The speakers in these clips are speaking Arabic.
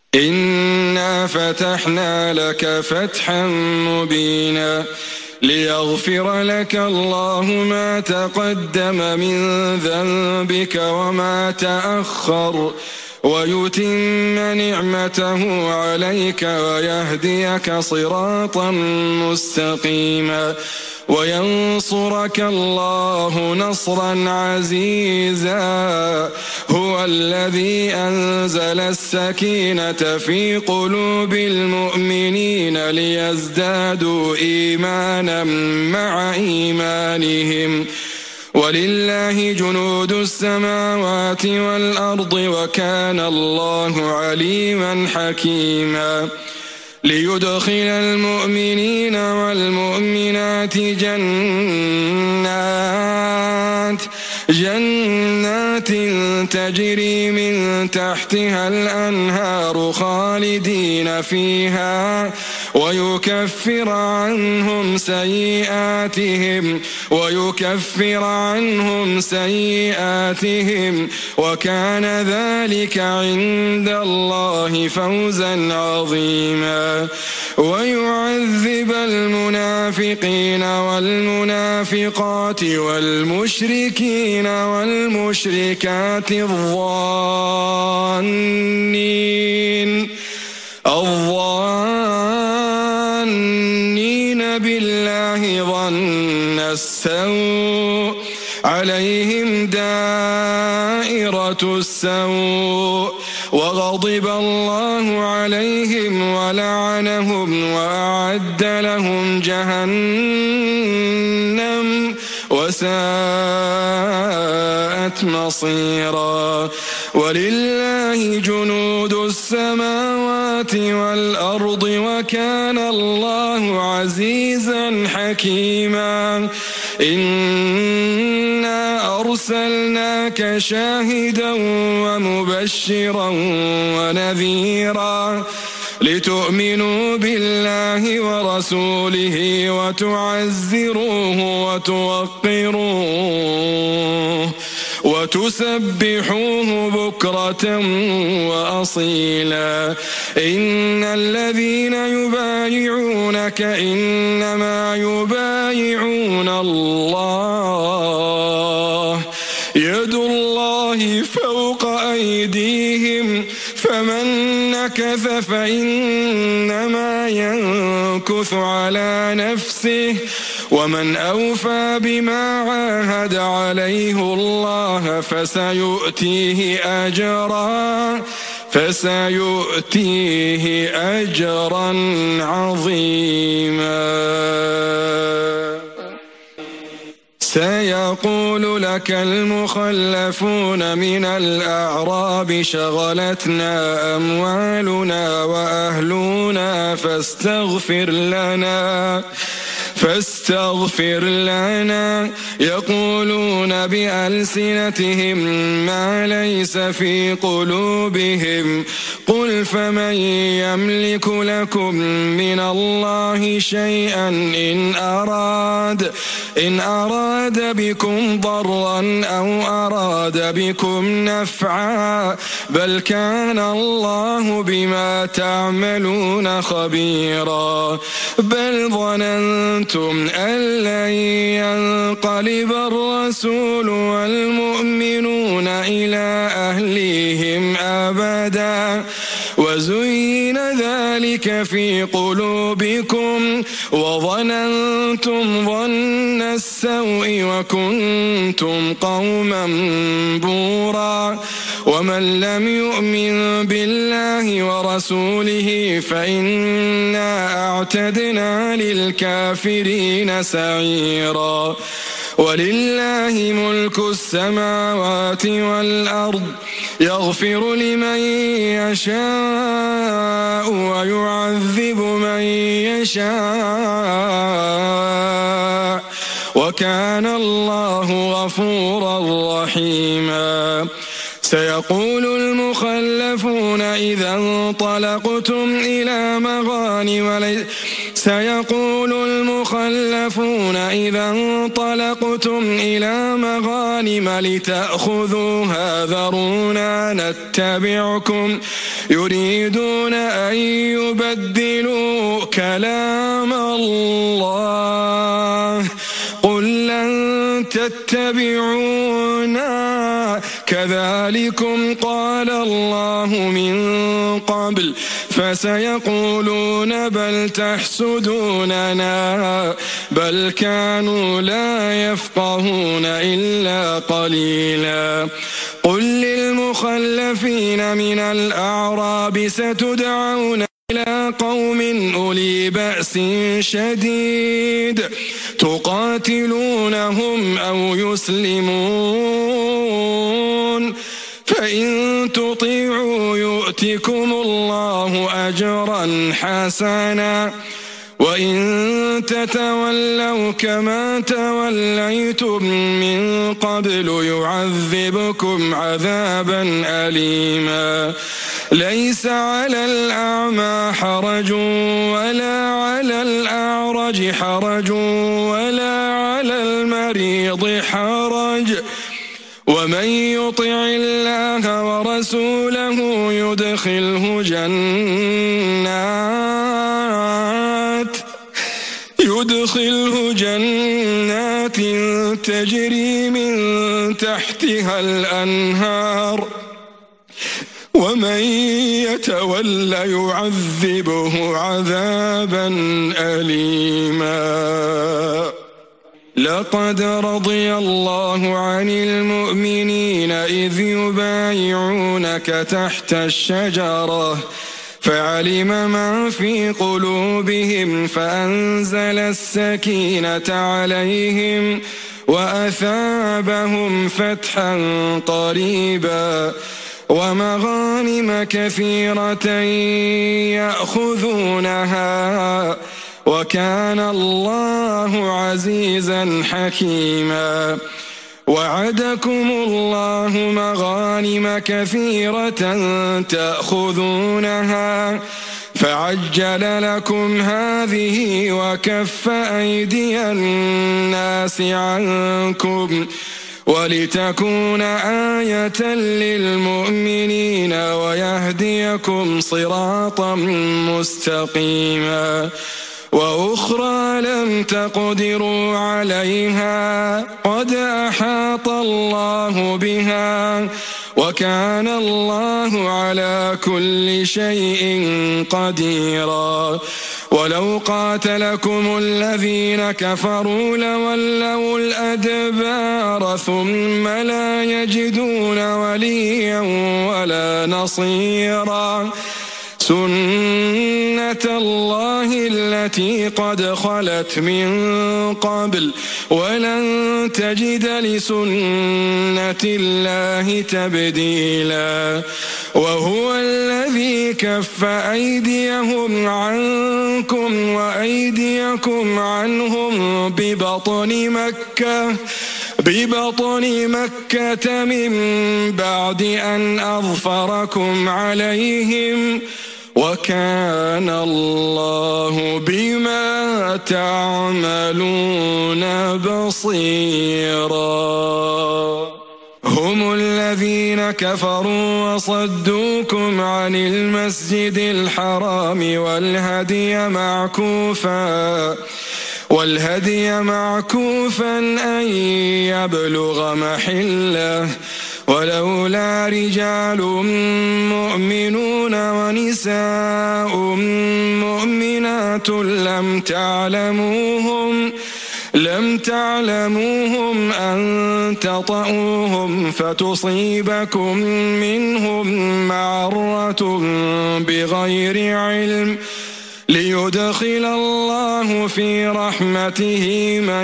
إنا فتحنا لك فتحا مبينا ليغفر لك الله ما تقدم من ذنبك وما تأخر ويتم نعمته عليك ويهديك صراطا مستقيما وينصرك الله نصرا عزيزا هو الذي أنزل السكينة في قلوب المؤمنين ليزدادوا إيمانا مع إيمانهم ولله جنود السماوات والأرض وكان الله عليما حكيما ليدخل المؤمنين والمؤمنات جنات تجري من تحتها الأنهار خالدين فيها ويكفر عنهم سيئاتهم وكان ذلك عند الله فوزا عظيما ويعذب المنافقين والمنافقات والمشركين والمشركات الظانين بالله ظن السوء عليهم دائرة السوء وغضب الله عليهم ولعنهم وأعد لهم جهنم وساءت مصيرا ولله جنود السماوات والأرض وكان الله عزيزا حكيما إنا أرسلناك شاهدا ومبشرا ونذيرا لتؤمنوا بالله ورسوله وتعزروه وتوقروه وتسبحوه بكرة وأصيلا إن الذين يبايعونك إنما يبايعون الله يد الله فوق أيديهم فمن نكث فإنما ينكث على نفسه ومن أوفى بما عاهد عليه الله فسيؤتيه أجرا عظيما سيقول لك المخلفون من الأعراب شغلتنا أموالنا وأهلنا فاستغفر لنا يقولون بألسنتهم ما ليس في قلوبهم قل فمن يملك لكم من الله شيئا إن أراد بكم ضرا أو أراد بكم نفعا بل كان الله بما تعملون خبيرا بل ظننتم أن لن ينقلب الرسول والمؤمنون إلى أهليهم أبدا وزين ذلك في قلوبكم وظننتم ظن السوء وكنتم قوما بورا ومن لم يؤمن بالله ورسوله فإنا أعتدنا للكافرين سعيرا ولله ملك السماوات والأرض يغفر لمن يشاء ويعذب من يشاء وكان الله غفورا رحيما سيقول المخلفون إذا انطلقتم إلى مغانم سيقول المخلفون إذا انطلقتم إلى مغانم لتأخذوها ذرونا نتبعكم يريدون أن يبدلوا كلام الله قل لن تتبعونا كذلكم قال الله من قبل فسيقولون بل تحسدوننا بل كانوا لا يفقهون إلا قليلا قل للمخلفين من الأعراب ستدعون إلى قوم أولي بأس شديد تقاتلونهم أو يسلمون فإن تطيعوا يؤتكم الله أجرا حسنا وإن تتولوا كما توليتم من قبل يعذبكم عذابا أليما ليس على الأعمى حرج ولا على الأعرج حرج ولا على المريض حرج ومن يطع الله ورسوله يدخله جنات تجري من تحتها الأنهار ومن يتول يعذبه عذابا أليما لقد رضي الله عن المؤمنين إذ يبايعونك تحت الشجرة فعلم ما في قلوبهم فأنزل السكينة عليهم وأثابهم فتحا قريبا ومغانم كثيرة يأخذونها وكان الله عزيزا حكيما وعدكم الله مغانم كثيرة تأخذونها فعجل لكم هذه وكف أيدي الناس عنكم ولتكون آية للمؤمنين ويهديكم صراطا مستقيما وأخرى لم تقدروا عليها قد أحاط الله بها وكان الله على كل شيء قديرا ولو قاتلكم الذين كفروا لولوا الأدبار ثم لا يجدون وليا ولا نصيرا سنة الله التي قد خلت من قبل ولن تجد لسنة الله تبديلا وهو الذي كف أيديهم عنكم وأيديكم عنهم ببطن مكة من بعد أن أظفركم عليهم وكان الله بما تعملون بصيرا هم الذين كفروا وصدوكم عن المسجد الحرام والهدي معكوفا أن يبلغ محله ولولا رجال مؤمنون ونساء مؤمنات لم تعلموهم أن تطؤوهم فتصيبكم منهم معرة بغير علم ليدخل الله في رحمته من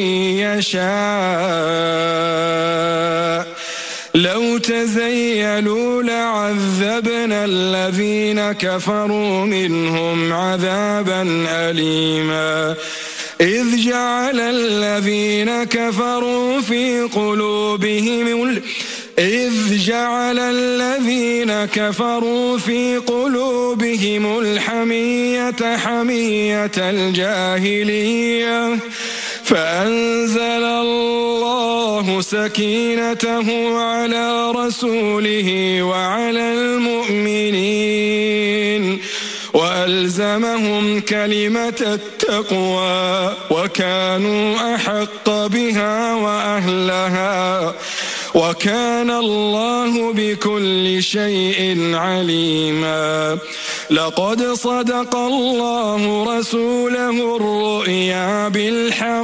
يشاء لو تزيلوا لعذبنا الذين كفروا منهم عذابا أليما إذ جعل الذين كفروا في قلوبهم إذ جعل الذين كفروا في قلوبهم الحمية حمية الجاهلية فأنزل الله سكينته على رسوله وعلى المؤمنين وألزمهم كلمة التقوى وكانوا أحق بها وأهلها وكان الله بكل شيء عليما. لقد صدق الله رسوله الرؤيا بالحق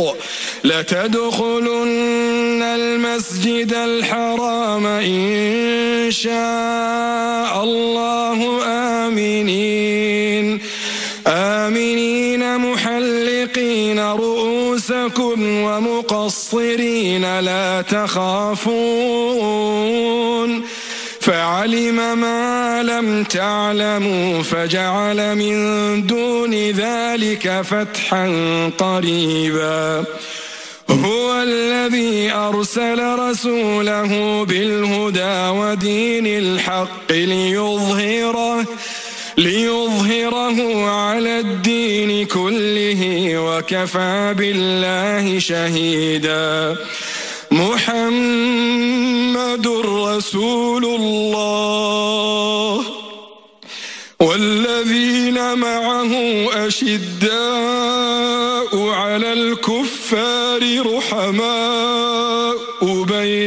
لتدخلن المسجد الحرام إن شاء الله آمنين محلقين رؤوسكم ومقصرين لا تخافون فعلم ما لم تعلموا فجعل من دون ذلك فتحا قريبا. هو الذي أرسل رسوله بالهدى ودين الحق ليظهره على الدين كله وكفى بالله شهيدا. محمد رسول الله والذين معه أشداء على الكفار رحماء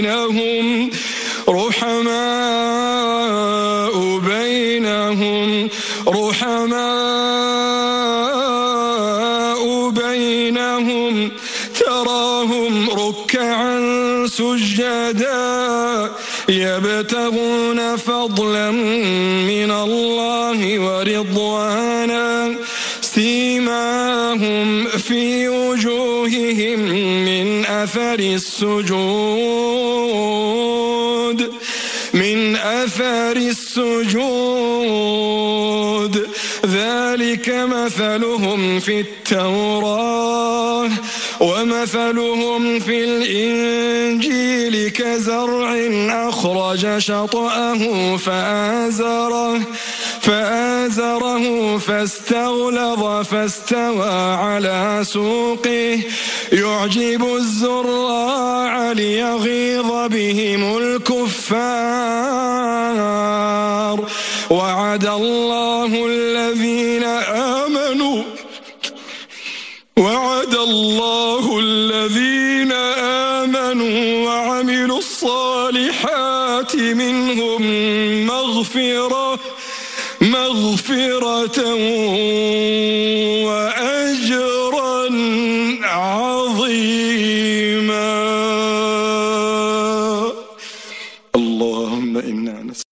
بينهم تراهم ركعا سجدا يبتغون فضلا من الله ورضوانا سيماهم في وجوههم من أثر السجود ذلك مثلهم في التوراة ومثلهم في الإنجيل كزرع أخرج شطأه فآزره فاستغلظ فاستوى على سوقه يعجب الزراع ليغيظ بهم الكفار. وعد الله الذين آمنوا وعملوا الصالحات منهم مغفرة